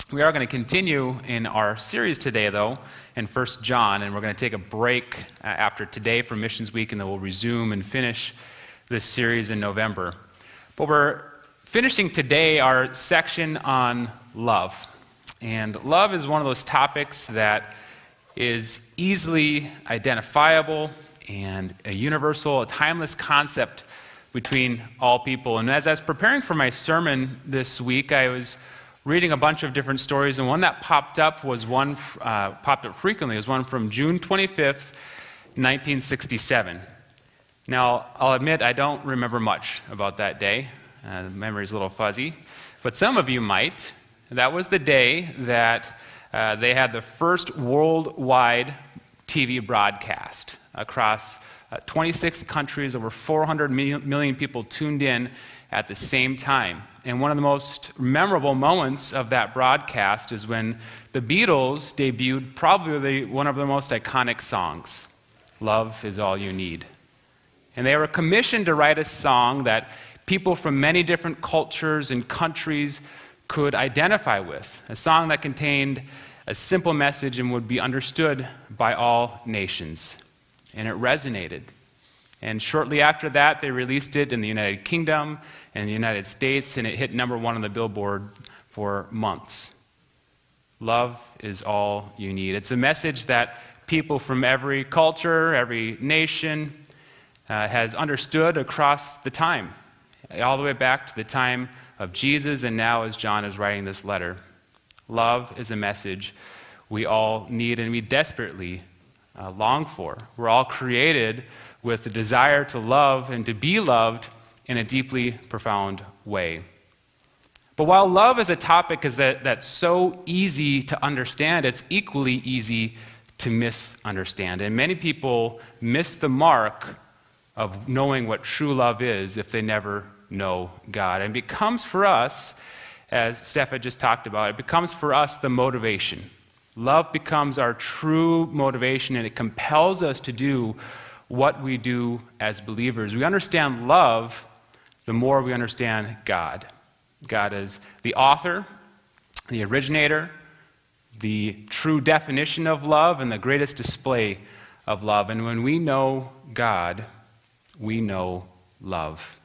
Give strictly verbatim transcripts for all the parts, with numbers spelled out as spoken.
We are going to continue in our series today, though, in First John, and we're going to take a break uh, after today for Missions Week, and then we'll resume and finish this series in November. But we're finishing today our section on love. And love is one of those topics that is easily identifiable and a universal, a timeless concept between all people. And as I was preparing for my sermon this week, I was reading a bunch of different stories, and one that popped up was one uh, popped up frequently. It was one from June twenty-fifth, nineteen sixty-seven. Now, I'll admit I don't remember much about that day. Uh, the memory's a little fuzzy, but some of you might. That was the day that uh, they had the first worldwide T V broadcast across uh, twenty-six countries. Over four hundred million people tuned in at the same time. And one of the most memorable moments of that broadcast is when the Beatles debuted probably one of their most iconic songs, Love Is All You Need. And they were commissioned to write a song that people from many different cultures and countries could identify with, a song that contained a simple message and would be understood by all nations. And it resonated. And shortly after that, they released it in the United Kingdom and the United States, and it hit number one on the Billboard for months. Love is all you need. It's a message that people from every culture, every nation uh, has understood across the time, all the way back to the time of Jesus, and now as John is writing this letter. Love is a message we all need and we desperately uh, long for. We're all created with the desire to love and to be loved in a deeply profound way. But while love is a topic is that, that's so easy to understand, it's equally easy to misunderstand. And many people miss the mark of knowing what true love is if they never know God. And it becomes for us, as Steph had just talked about, it becomes for us the motivation. Love becomes our true motivation, and it compels us to do what we do as believers. We understand love the more we understand God. God is the author, the originator, the true definition of love, and the greatest display of love. And when we know God, we know love.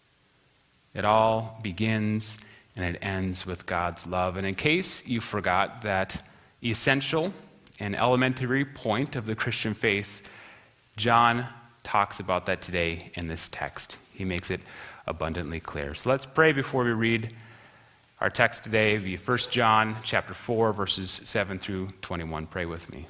It all begins and it ends with God's love. And in case you forgot that essential and elementary point of the Christian faith, John talks about that today in this text. He makes it abundantly clear. So let's pray before we read our text today. It'll be First John chapter four, verses seven through twenty-one. Pray with me.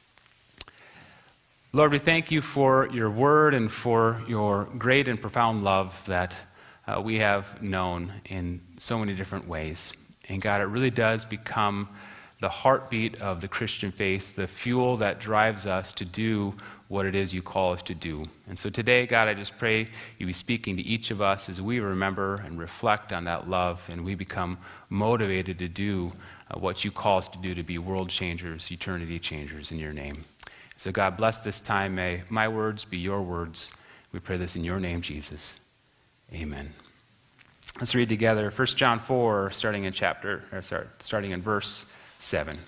Lord, we thank you for your word and for your great and profound love that uh, we have known in so many different ways. And God, it really does become the heartbeat of the Christian faith, the fuel that drives us to do what it is you call us to do. And so today, God, I just pray you be speaking to each of us as we remember and reflect on that love, and we become motivated to do uh, what you call us to do, to be world changers, eternity changers in your name. So God, bless this time. May my words be your words. We pray this in your name, Jesus. Amen. Let's read together First John four, starting in chapter, or sorry, starting in verse seven.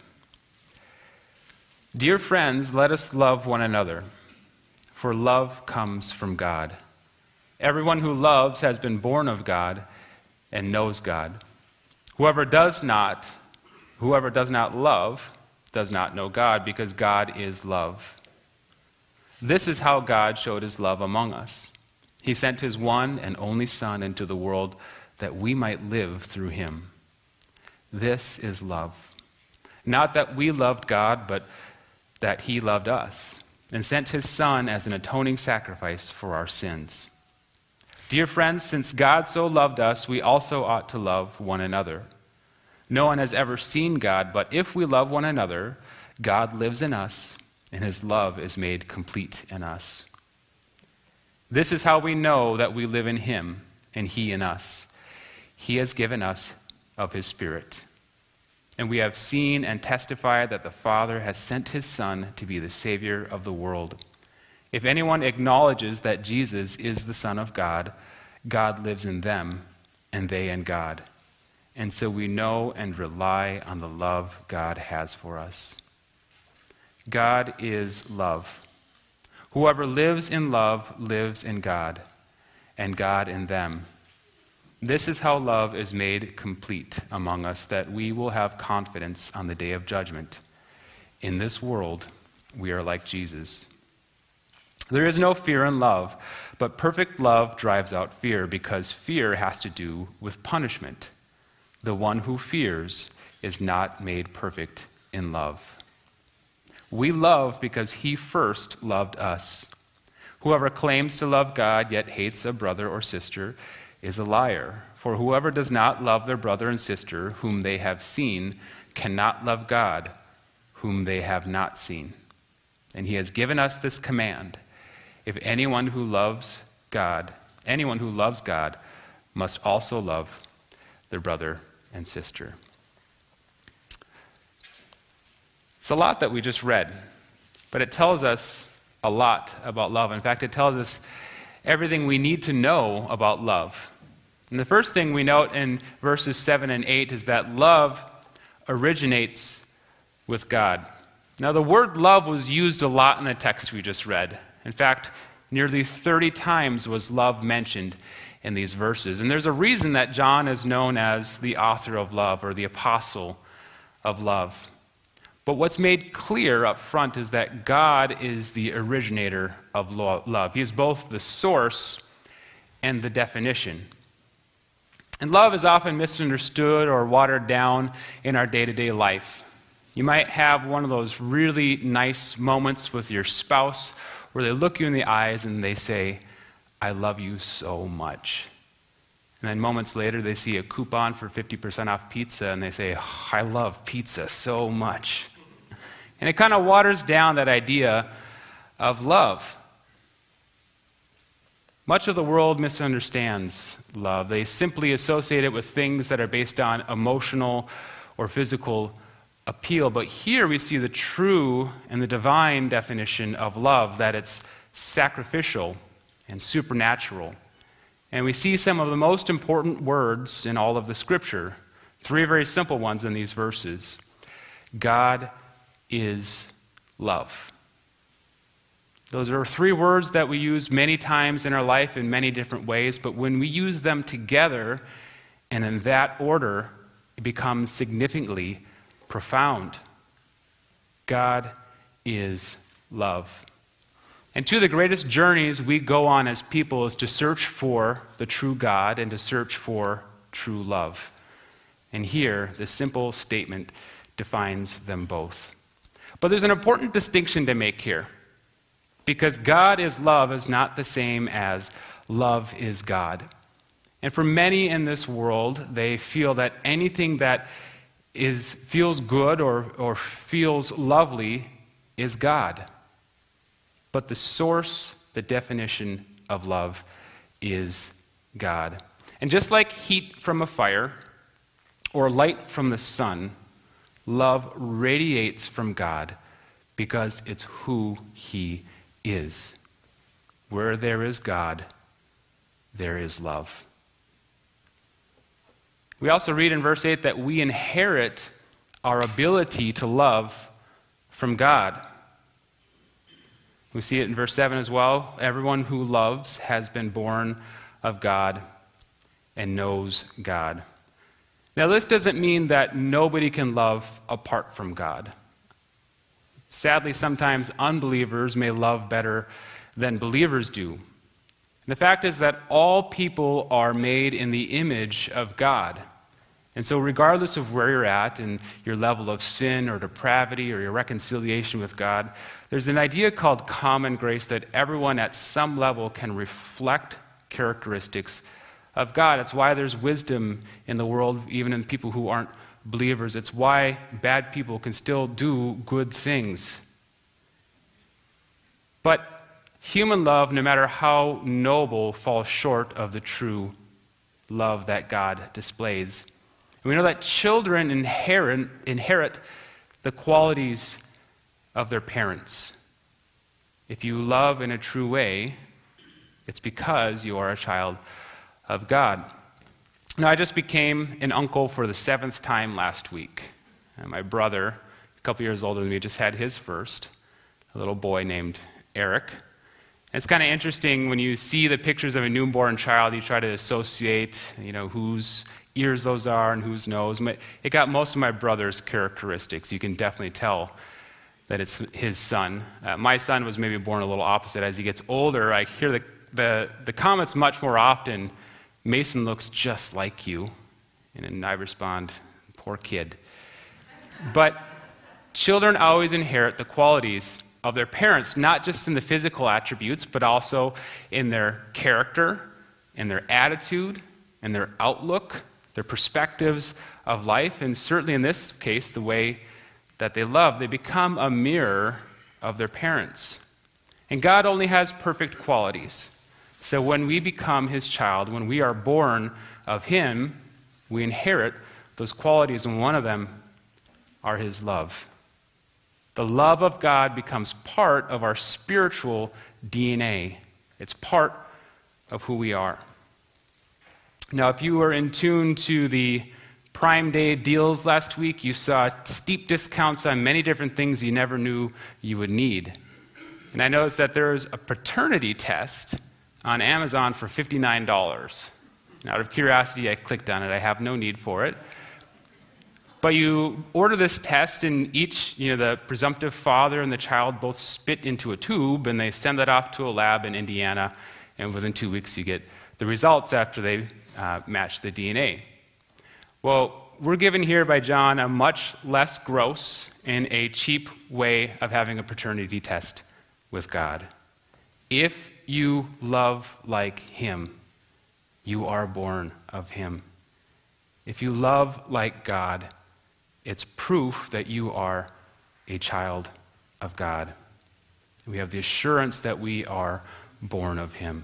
Dear friends, let us love one another, for love comes from God. Everyone who loves has been born of God and knows God. Whoever does not, whoever does not love does not know God, because God is love. This is how God showed his love among us. He sent his one and only Son into the world that we might live through him. This is love. Not that we loved God, but that he loved us and sent his Son as an atoning sacrifice for our sins. Dear friends, since God so loved us, we also ought to love one another. No one has ever seen God, but if we love one another, God lives in us, and his love is made complete in us. This is how we know that we live in him and he in us. He has given us of his Spirit. And we have seen and testified that the Father has sent his Son to be the Savior of the world. If anyone acknowledges that Jesus is the Son of God, God lives in them, and they in God. and so we know and rely on the love God has for us. God is love. Whoever lives in love lives in God, and God in them. This is how love is made complete among us, that we will have confidence on the day of judgment. In this world, we are like Jesus. There is no fear in love, but perfect love drives out fear, because fear has to do with punishment. The one who fears is not made perfect in love. We love because he first loved us. Whoever claims to love God yet hates a brother or sister is a liar. For whoever does not love their brother and sister whom they have seen cannot love God whom they have not seen. And he has given us this command: if anyone who loves God, anyone who loves God must also love their brother and sister. It's a lot that we just read, but it tells us a lot about love. In fact, it tells us everything we need to know about love. And the first thing we note in verses seven and eight is that love originates with God. Now, the word love was used a lot in the text we just read. In fact, nearly thirty times was love mentioned in these verses. And there's a reason that John is known as the author of love, or the apostle of love. But what's made clear up front is that God is the originator of love. He is both the source and the definition. And love is often misunderstood or watered down in our day-to-day life. You might have one of those really nice moments with your spouse where they look you in the eyes and they say, "I love you so much." And then moments later they see a coupon for fifty percent off pizza and they say, "I love pizza so much." And it kind of waters down that idea of love. Much of the world misunderstands love. They simply associate it with things that are based on emotional or physical appeal. But here we see the true and the divine definition of love, that it's sacrificial and supernatural. And we see some of the most important words in all of the Scripture, three very simple ones in these verses. God is love. Those are three words that we use many times in our life in many different ways, but when we use them together and in that order, it becomes significantly profound. God is love. And two of the greatest journeys we go on as people is to search for the true God and to search for true love. And here, the simple statement defines them both. But there's an important distinction to make here, because God is love is not the same as love is God. And for many in this world, they feel that anything that is feels good or, or feels lovely is God. But the source, the definition of love is God. And just like heat from a fire or light from the sun, love radiates from God because it's who He is. Where there is God, there is love. We also read in verse eight that we inherit our ability to love from God. We see it in verse seven as well. Everyone who loves has been born of God and knows God. Now, this doesn't mean that nobody can love apart from God. Sadly, sometimes unbelievers may love better than believers do. The fact is that all people are made in the image of God. And so regardless of where you're at in your level of sin or depravity or your reconciliation with God, there's an idea called common grace that everyone at some level can reflect characteristics of God. It's why there's wisdom in the world, even in people who aren't believers. It's why bad people can still do good things. But human love, no matter how noble, falls short of the true love that God displays. And we know that children inherit, inherit the qualities of their parents. If you love in a true way, it's because you are a child of God. Now, I just became an uncle for the seventh time last week. And my brother, a couple years older than me, just had his first, a little boy named Eric. And it's kind of interesting when you see the pictures of a newborn child, you try to associate, you know, whose ears those are and whose nose. It got most of my brother's characteristics. You can definitely tell that it's his son. Uh, my son was maybe born a little opposite. As he gets older, I hear the, the, the comments much more often, Mason looks just like you. And then I respond, poor kid. But children always inherit the qualities of their parents, not just in the physical attributes, but also in their character, in their attitude, in their outlook, their perspectives of life, and certainly in this case, the way that they love. They become a mirror of their parents. And God only has perfect qualities. So when we become his child, when we are born of him, we inherit those qualities, and one of them are his love. The love of God becomes part of our spiritual D N A. It's part of who we are. Now, if you were in tune to the Prime Day deals last week, you saw steep discounts on many different things you never knew you would need. And I noticed that there's a paternity test on Amazon for fifty-nine dollars. Out of curiosity, I clicked on it. I have no need for it. But you order this test, and each, you know, the presumptive father and the child both spit into a tube, and they send that off to a lab in Indiana, and within two weeks you get the results after they uh, match the D N A. Well, we're given here by John a much less gross and a cheap way of having a paternity test with God. If you love like him, you are born of him. If you love like God, it's proof that you are a child of God. We have the assurance that we are born of him.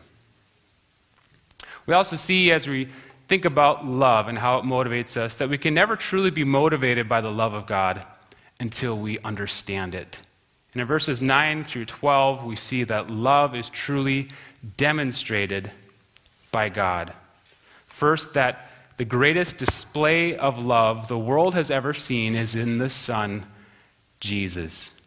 We also see, as we think about love and how it motivates us, that we can never truly be motivated by the love of God until we understand it. And in verses nine through twelve, we see that love is truly demonstrated by God. First, that the greatest display of love the world has ever seen is in the Son, Jesus.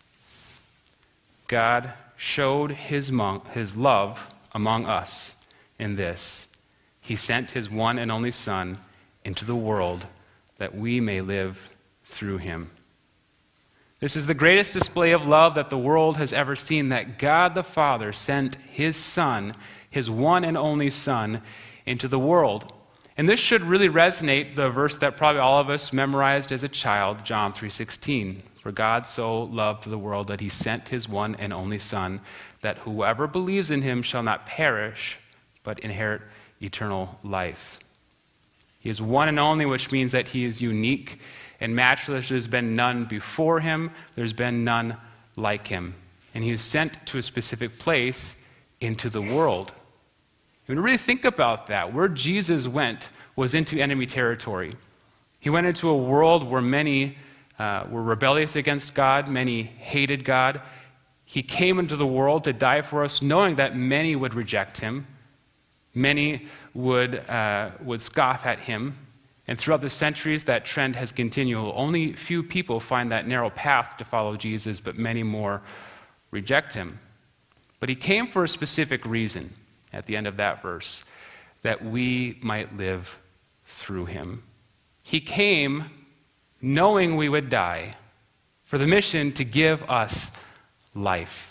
God showed his, mon- his love among us in this. He sent his one and only Son into the world that we may live through him. This is the greatest display of love that the world has ever seen, that God the Father sent his Son, his one and only Son, into the world. And this should really resonate the verse that probably all of us memorized as a child, John three sixteen. For God so loved the world that he sent his one and only Son, that whoever believes in him shall not perish, but inherit eternal life. He is one and only, which means that he is unique and matchless. There's been none before him. There's been none like him. And he was sent to a specific place into the world. When you really think about that, where Jesus went was into enemy territory. He went into a world where many uh, were rebellious against God, many hated God. He came into the world to die for us, knowing that many would reject him. Many would, uh, would scoff at him. And throughout the centuries, that trend has continued. Only few people find that narrow path to follow Jesus, but many more reject him. But he came for a specific reason at the end of that verse, that we might live through him. He came knowing we would die for the mission to give us life.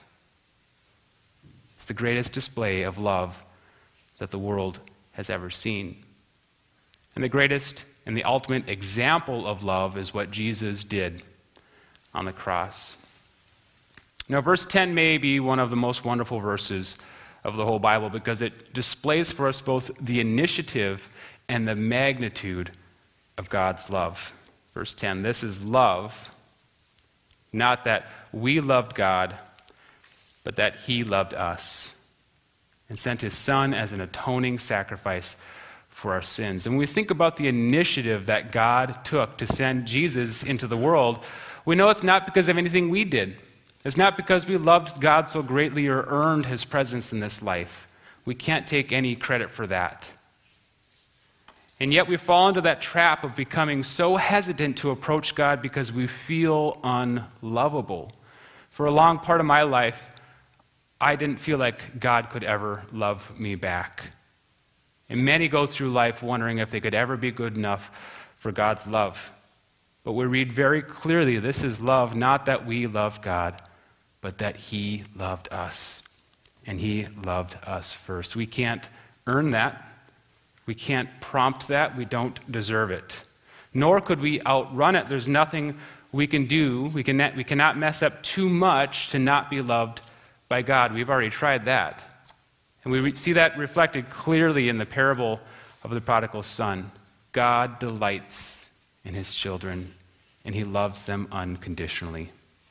It's the greatest display of love that the world has ever seen. And the greatest and the ultimate example of love is what Jesus did on the cross. Now, verse ten may be one of the most wonderful verses of the whole Bible because it displays for us both the initiative and the magnitude of God's love. Verse ten, this is love, not that we loved God, but that he loved us and sent his Son as an atoning sacrifice for our sins. And when we think about the initiative that God took to send Jesus into the world, we know it's not because of anything we did. It's not because we loved God so greatly or earned his presence in this life. We can't take any credit for that. And yet we fall into that trap of becoming so hesitant to approach God because we feel unlovable. For a long part of my life, I didn't feel like God could ever love me back. And many go through life wondering if they could ever be good enough for God's love. But we read very clearly this is love, not that we loved God, but that He loved us. And He loved us first. We can't earn that. We can't prompt that. We don't deserve it. Nor could we outrun it. There's nothing we can do. We, can, we cannot mess up too much to not be loved by God. We've already tried that. And we see that reflected clearly in the parable of the prodigal son. God delights in His children, and He loves them unconditionally.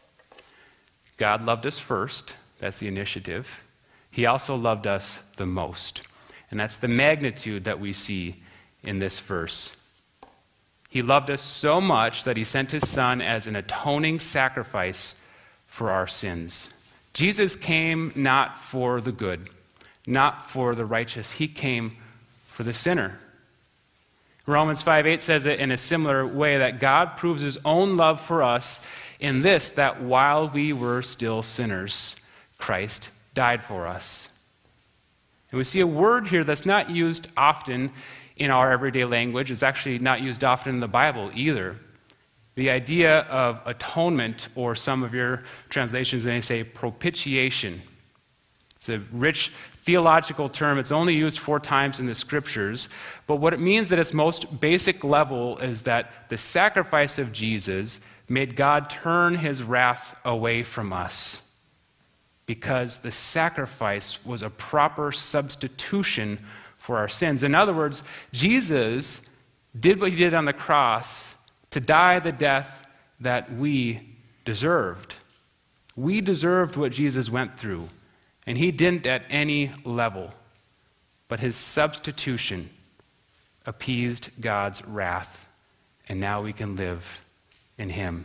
God loved us first. That's the initiative. He also loved us the most. And that's the magnitude that we see in this verse. He loved us so much that He sent His Son as an atoning sacrifice for our sins. Jesus came not for the good, not for the righteous. He came for the sinner. Romans five eight says it in a similar way, that God proves His own love for us in this, that while we were still sinners, Christ died for us. And we see a word here that's not used often in our everyday language. It's actually not used often in the Bible either. The idea of atonement, or some of your translations, they say propitiation. It's a rich theological term. It's only used four times in the scriptures. But what it means at its most basic level is that the sacrifice of Jesus made God turn His wrath away from us, because the sacrifice was a proper substitution for our sins. In other words, Jesus did what He did on the cross to die the death that we deserved. We deserved what Jesus went through, and He didn't at any level. But His substitution appeased God's wrath, and now we can live in Him.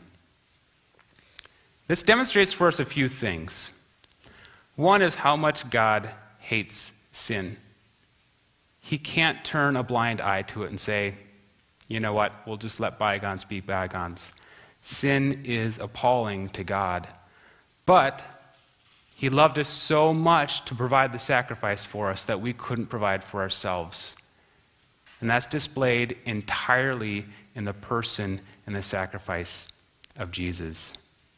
This demonstrates for us a few things. One is how much God hates sin. He can't turn a blind eye to it and say, you know what, we'll just let bygones be bygones. Sin is appalling to God. But He loved us so much to provide the sacrifice for us that we couldn't provide for ourselves. And that's displayed entirely in the person and the sacrifice of Jesus.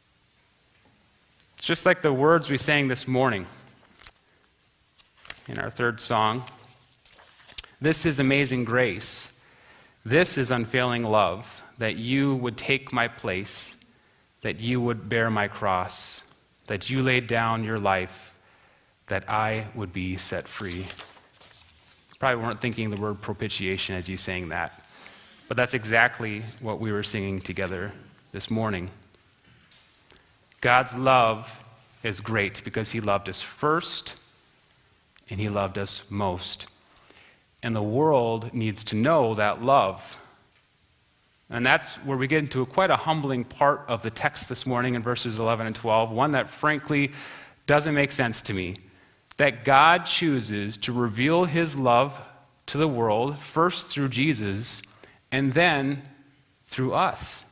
It's just like the words we sang this morning in our third song. This is amazing grace. This is unfailing love, that You would take my place, that You would bear my cross, that You laid down Your life, that I would be set free. Probably weren't thinking the word propitiation as you sang that, but that's exactly what we were singing together this morning. God's love is great because He loved us first and He loved us most. And the world needs to know that love. And that's where we get into a quite a humbling part of the text this morning in verses eleven and twelve, one that frankly doesn't make sense to me. That God chooses to reveal His love to the world, first through Jesus, and then through us.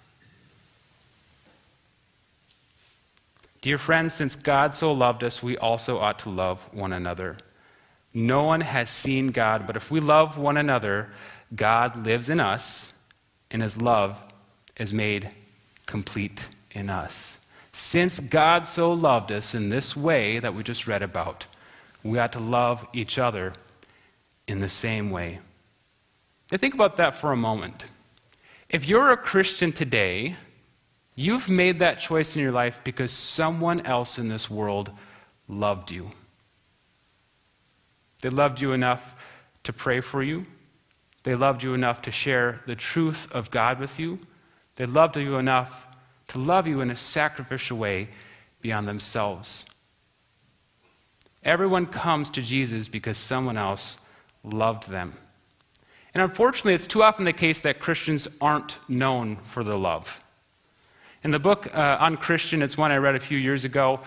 Dear friends, since God so loved us, we also ought to love one another. No one has seen God, but if we love one another, God lives in us, and His love is made complete in us. Since God so loved us in this way that we just read about, we ought to love each other in the same way. Now think about that for a moment. If you're a Christian today, you've made that choice in your life because someone else in this world loved you. They loved you enough to pray for you. They loved you enough to share the truth of God with you. They loved you enough to love you in a sacrificial way beyond themselves. Everyone comes to Jesus because someone else loved them. And unfortunately, it's too often the case that Christians aren't known for their love. In the book uh, On Christian, it's one I read a few years ago,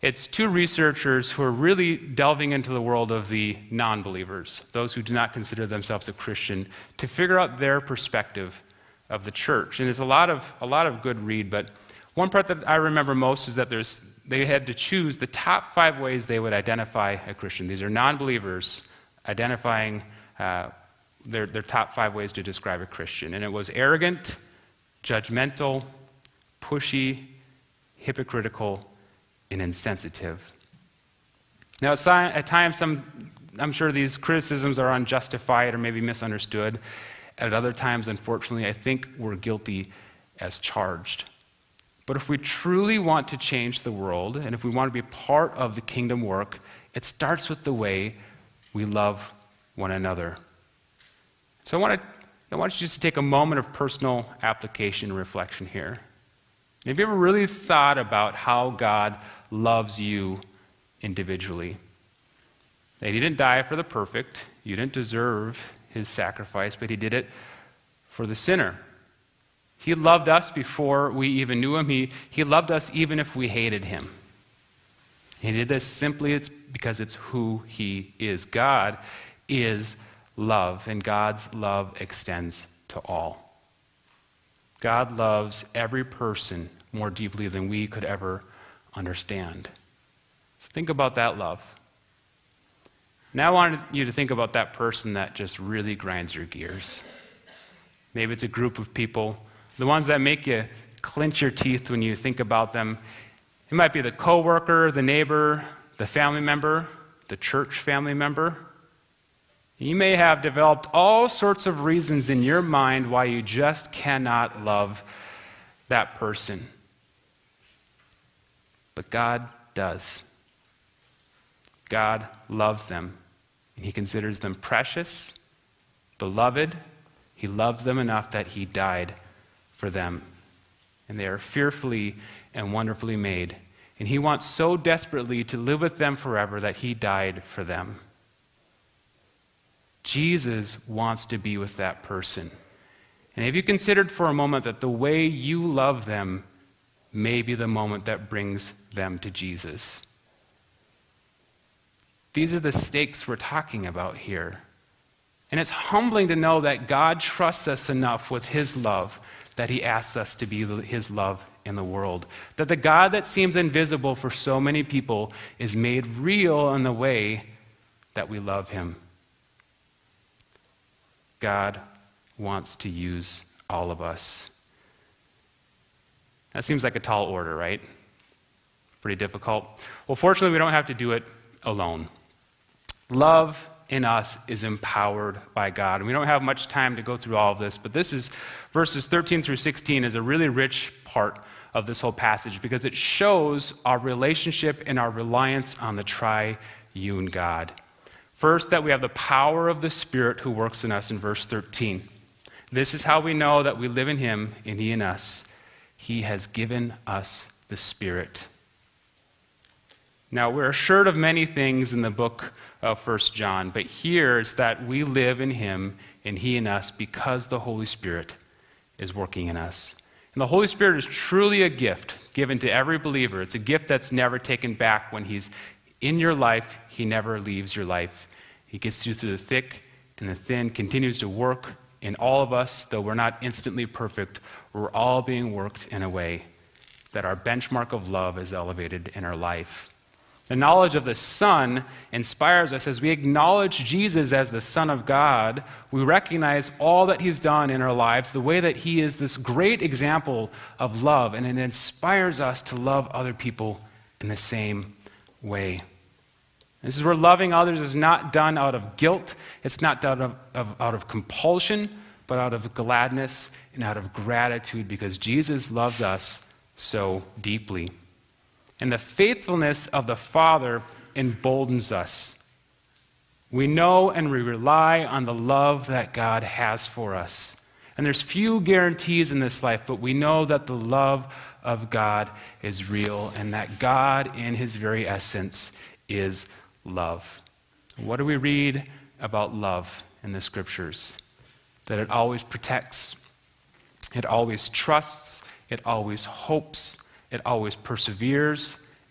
It's two researchers who are really delving into the world of the non-believers, those who do not consider themselves a Christian, to figure out their perspective of the church. And it's a lot of a lot of good read, but one part that I remember most is that there's they had to choose the top five ways they would identify a Christian. These are non-believers identifying uh, their, their top five ways to describe a Christian. And it was arrogant, judgmental, pushy, hypocritical, and insensitive. Now, at times, some, I'm sure these criticisms are unjustified or maybe misunderstood. At other times, unfortunately, I think we're guilty as charged. But if we truly want to change the world, and if we want to be part of the kingdom work, it starts with the way we love one another. So I want to, I want you just to take a moment of personal application and reflection here. Have you ever really thought about how God loves you individually? That he didn't die for the perfect, you didn't deserve his sacrifice, but he did it for the sinner. He loved us before we even knew him. He, he loved us even if we hated him. He did this simply it's because it's who he is. God is love, and God's love extends to all. God loves every person more deeply than we could ever understand. So think about that love. Now I want you to think about that person that just really grinds your gears. Maybe it's a group of people, the ones that make you clench your teeth when you think about them. It might be the coworker, the neighbor, the family member, the church family member. You may have developed all sorts of reasons in your mind why you just cannot love that person. But God does. God loves them, and he considers them precious, beloved. He loves them enough that he died for them. And they are fearfully and wonderfully made. And he wants so desperately to live with them forever that he died for them. Jesus wants to be with that person. And have you considered for a moment that the way you love them may be the moment that brings them to Jesus? These are the stakes we're talking about here. And it's humbling to know that God trusts us enough with his love that he asks us to be his love in the world. That the God that seems invisible for so many people is made real in the way that we love him. God wants to use all of us. That seems like a tall order, right? Pretty difficult. Well, fortunately, we don't have to do it alone. Love in us is empowered by God. And we don't have much time to go through all of this, but this is verses thirteen through sixteen is a really rich part of this whole passage because it shows our relationship and our reliance on the triune God. First, that we have the power of the Spirit who works in us in verse thirteen. This is how we know that we live in him and he in us. He has given us the Spirit. Now, we're assured of many things in the book of First John, but here it's that we live in him and he in us because the Holy Spirit is working in us. And the Holy Spirit is truly a gift given to every believer. It's a gift that's never taken back. When he's in your life, he never leaves your life. He gets you through the thick and the thin, continues to work in all of us, though we're not instantly perfect. We're all being worked in a way that our benchmark of love is elevated in our life. The knowledge of the Son inspires us as we acknowledge Jesus as the Son of God. We recognize all that he's done in our lives, the way that he is this great example of love, and it inspires us to love other people in the same way. This is where loving others is not done out of guilt, it's not done out of, of, out of compulsion, but out of gladness and out of gratitude because Jesus loves us so deeply. And the faithfulness of the Father emboldens us. We know and we rely on the love that God has for us. And there's few guarantees in this life, but we know that the love of God is real and that God in his very essence is love. What do we read about love in the scriptures? That it always protects, it always trusts, it always hopes, it always perseveres,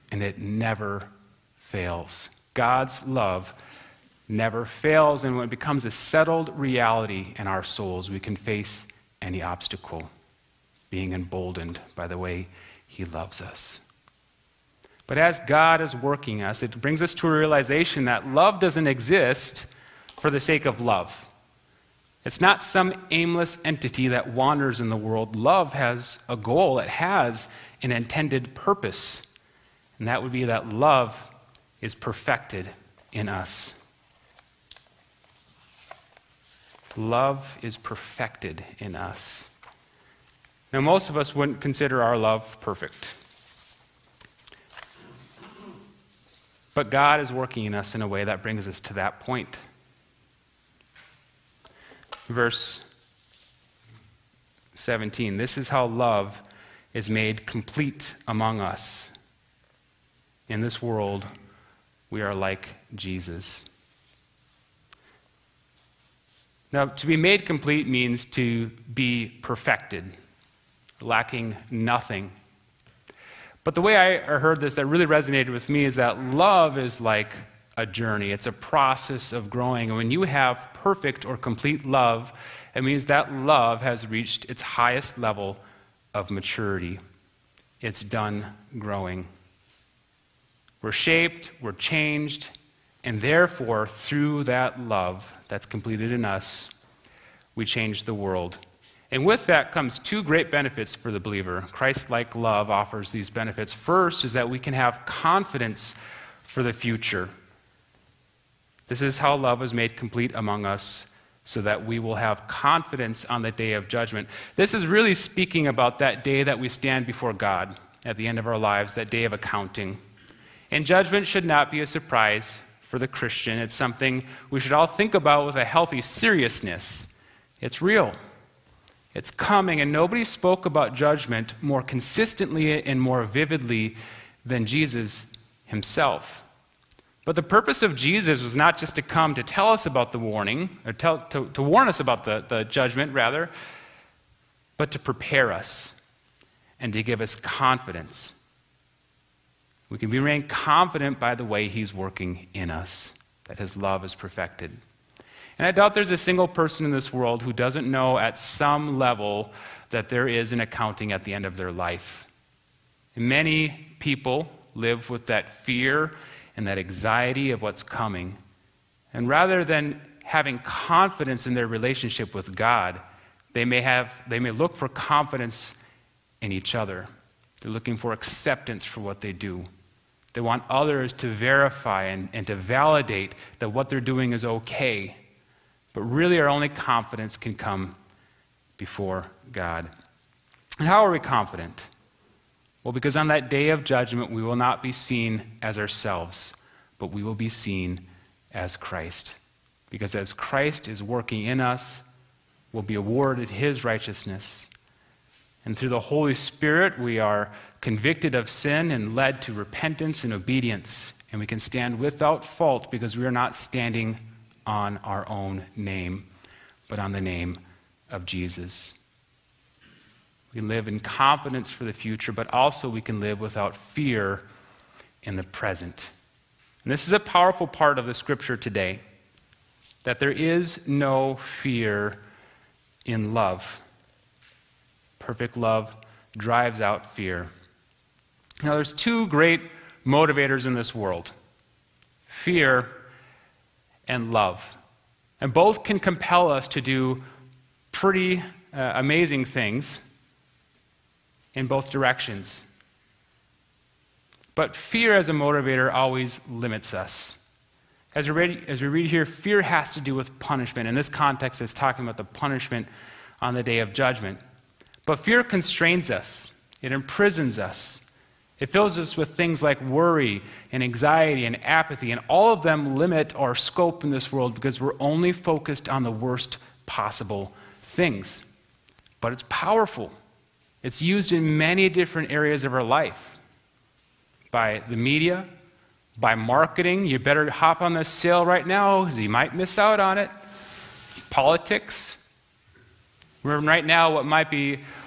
and it never fails. God's love never fails, and when it becomes a settled reality in our souls, we can face any obstacle, being emboldened by the way he loves us. But as God is working us, it brings us to a realization that love doesn't exist for the sake of love. It's not some aimless entity that wanders in the world. Love has a goal. It has an intended purpose. And that would be that love is perfected in us. Love is perfected in us. Now, most of us wouldn't consider our love perfect. But God is working in us in a way that brings us to that point. Verse seventeen, this is how love is made complete among us. In this world, we are like Jesus. Now, to be made complete means to be perfected, lacking nothing. But the way I heard this that really resonated with me is that love is like a journey. It's a process of growing. And when you have perfect or complete love, it means that love has reached its highest level of maturity. It's done growing. We're shaped, we're changed, and therefore, through that love that's completed in us, we change the world. And with that comes two great benefits for the believer. Christ-like love offers these benefits. First is that we can have confidence for the future. This is how love is made complete among us, so that we will have confidence on the day of judgment. This is really speaking about that day that we stand before God at the end of our lives, that day of accounting. And judgment should not be a surprise for the Christian. It's something we should all think about with a healthy seriousness. It's real. It's coming, and nobody spoke about judgment more consistently and more vividly than Jesus himself. But the purpose of Jesus was not just to come to tell us about the warning, or tell, to, to warn us about the, the judgment, rather, but to prepare us and to give us confidence. We can remain confident by the way he's working in us, that his love is perfected. And I doubt there's a single person in this world who doesn't know at some level that there is an accounting at the end of their life. And many people live with that fear and that anxiety of what's coming. And rather than having confidence in their relationship with God, they may have, they may look for confidence in each other. They're looking for acceptance for what they do. They want others to verify and, and to validate that what they're doing is okay. But really, our only confidence can come before God. And how are we confident? Well, because on that day of judgment, we will not be seen as ourselves, but we will be seen as Christ. Because as Christ is working in us, we'll be awarded his righteousness. And through the Holy Spirit, we are convicted of sin and led to repentance and obedience. And we can stand without fault because we are not standing on our own name, but on the name of Jesus. We can live in confidence for the future, but also we can live without fear in the present. And this is a powerful part of the scripture today, that there is no fear in love. Perfect love drives out fear. Now, there's two great motivators in this world: fear and love. And both can compel us to do pretty uh, amazing things in both directions. But fear as a motivator always limits us. As we read, as we read here, fear has to do with punishment. In this context, it's talking about the punishment on the day of judgment. But fear constrains us. It imprisons us. It fills us with things like worry and anxiety and apathy, and all of them limit our scope in this world because we're only focused on the worst possible things. But it's powerful. It's used in many different areas of our life. By the media, by marketing. You better hop on this sale right now because you might miss out on it. Politics. We're in right now what might be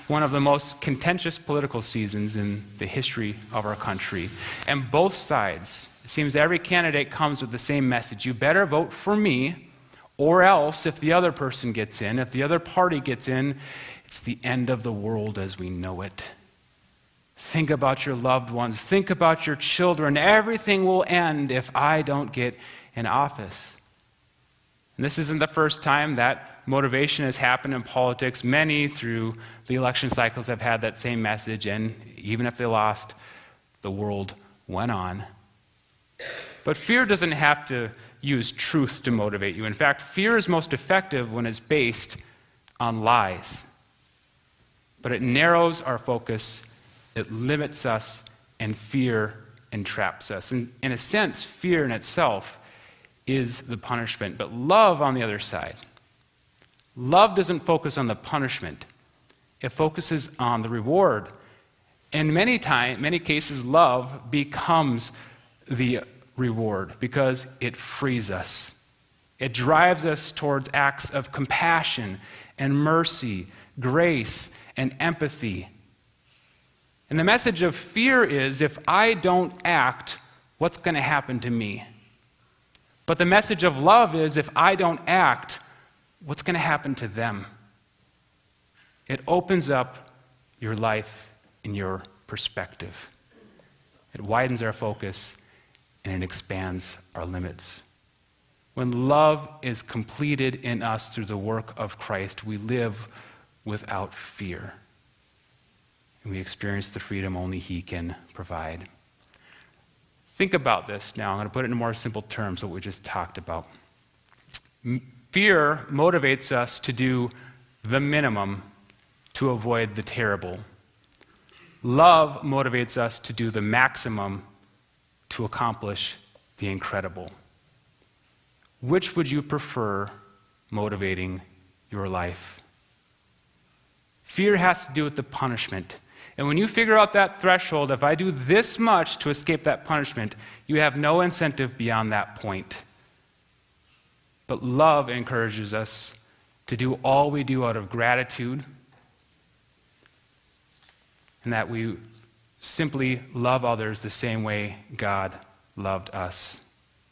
one of the most contentious political seasons in the history of our country. And both sides, it seems every candidate comes with the same message. You better vote for me, or else if the other person gets in, if the other party gets in, it's the end of the world as we know it. Think about your loved ones. Think about your children. Everything will end if I don't get in office. And this isn't the first time that motivation has happened in politics. Many through the election cycles have had that same message, and even if they lost, the world went on. But fear doesn't have to use truth to motivate you. In fact, fear is most effective when it's based on lies. But it narrows our focus, it limits us, and fear entraps us. And in a sense, fear in itself is the punishment. But love, on the other side, love doesn't focus on the punishment. It focuses on the reward. In many time, many cases, love becomes the reward because it frees us. It drives us towards acts of compassion and mercy, grace and empathy. And the message of fear is, if I don't act, what's going to happen to me? But the message of love is, if I don't act, what's going to happen to them? It opens up your life in your perspective. It widens our focus and it expands our limits. When love is completed in us through the work of Christ, we live without fear. And we experience the freedom only He can provide. Think about this now. I'm going to put it in more simple terms, what we just talked about. Fear motivates us to do the minimum to avoid the terrible. Love motivates us to do the maximum to accomplish the incredible. Which would you prefer motivating your life? Fear has to do with the punishment. And when you figure out that threshold, if I do this much to escape that punishment, you have no incentive beyond that point. But love encourages us to do all we do out of gratitude, and that we simply love others the same way God loved us.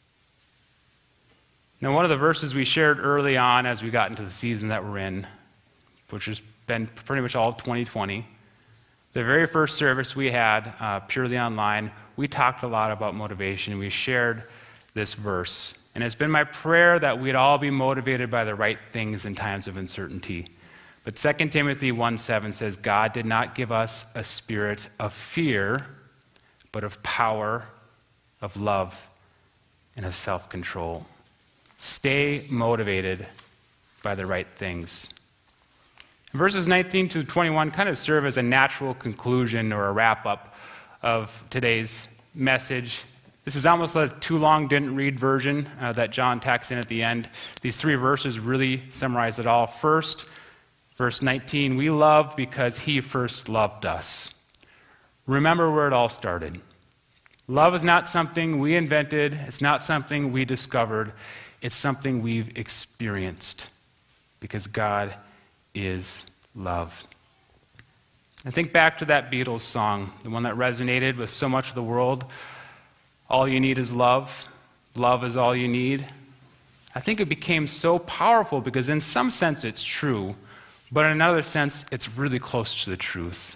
Now, one of the verses we shared early on as we got into the season that we're in, which has been pretty much all of twenty twenty, the very first service we had, uh, purely online, we talked a lot about motivation. We shared this verse. And it's been my prayer that we'd all be motivated by the right things in times of uncertainty. But Second Timothy one seven says, God did not give us a spirit of fear, but of power, of love, and of self-control. Stay motivated by the right things. Verses nineteen to twenty-one kind of serve as a natural conclusion or a wrap-up of today's message. This is almost a too long didn't read version uh, that John tacks in at the end. These three verses really summarize it all. First, verse nineteen, we love because He first loved us. Remember where it all started. Love is not something we invented. It's not something we discovered. It's something we've experienced because God is love. And think back to that Beatles song, the one that resonated with so much of the world. All you need is love. Love is all you need. I think it became so powerful because in some sense it's true, but in another sense it's really close to the truth.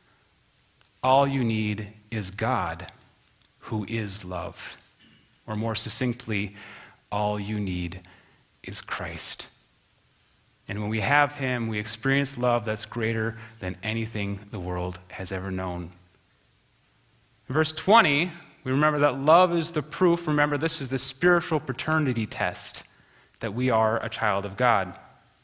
All you need is God, who is love. Or more succinctly, all you need is Christ. And when we have Him, we experience love that's greater than anything the world has ever known. In verse twenty, we remember that love is the proof. Remember, this is the spiritual paternity test that we are a child of God.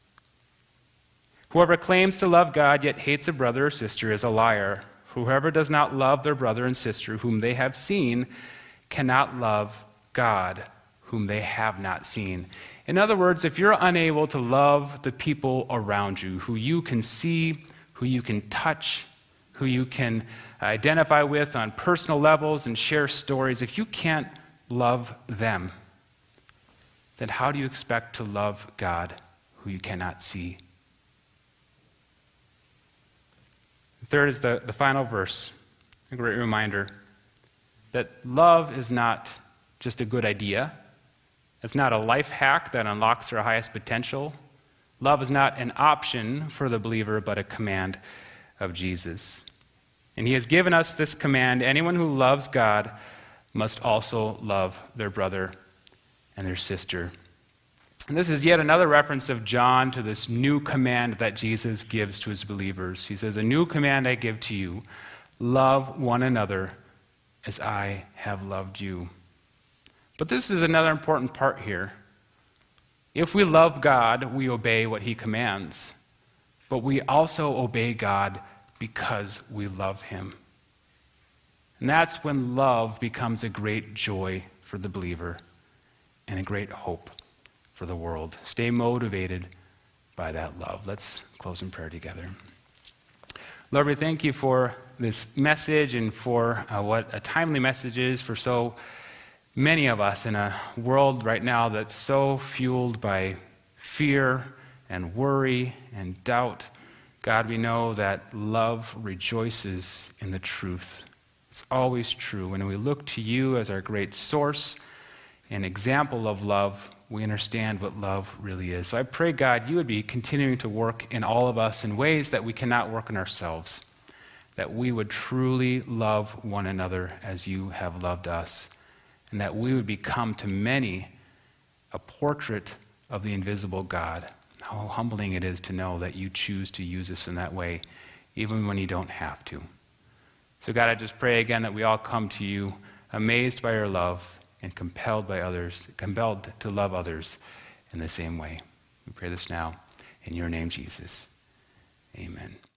Whoever claims to love God yet hates a brother or sister is a liar. Whoever does not love their brother and sister whom they have seen cannot love God whom they have not seen. In other words, if you're unable to love the people around you, who you can see, who you can touch, who you can identify with on personal levels and share stories, if you can't love them, then how do you expect to love God who you cannot see? Third is the, the final verse, a great reminder that love is not just a good idea. It's not a life hack that unlocks our highest potential. Love is not an option for the believer, but a command of Jesus. And he has given us this command: anyone who loves God must also love their brother and their sister. And this is yet another reference of John to this new command that Jesus gives to his believers. He says, "A new command I give to you, love one another as I have loved you." But this is another important part here. If we love God, we obey what he commands. But we also obey God because we love him. And that's when love becomes a great joy for the believer and a great hope for the world. Stay motivated by that love. Let's close in prayer together. Lord, we thank you for this message and for uh, what a timely message is for so many of us in a world right now that's so fueled by fear and worry and doubt. God, we know that love rejoices in the truth. It's always true. When we look to you as our great source and example of love, we understand what love really is. So I pray, God, you would be continuing to work in all of us in ways that we cannot work in ourselves, that we would truly love one another as you have loved us, and that we would become to many a portrait of the invisible God. How humbling it is to know that you choose to use us in that way, even when you don't have to. So God, I just pray again that we all come to you amazed by your love and compelled by others, compelled to love others in the same way. We pray this now in your name, Jesus. Amen.